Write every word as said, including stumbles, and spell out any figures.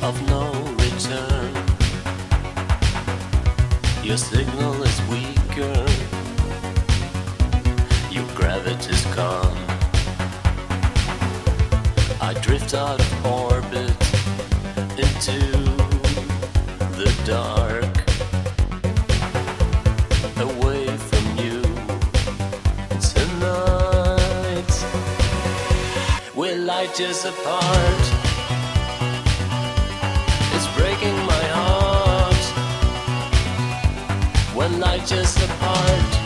of no return. Your signal is weaker, your gravity's gone. I drift out of orbit into the dark, away from you tonight. We're light years apart, it's breaking my heart. We're light years apart.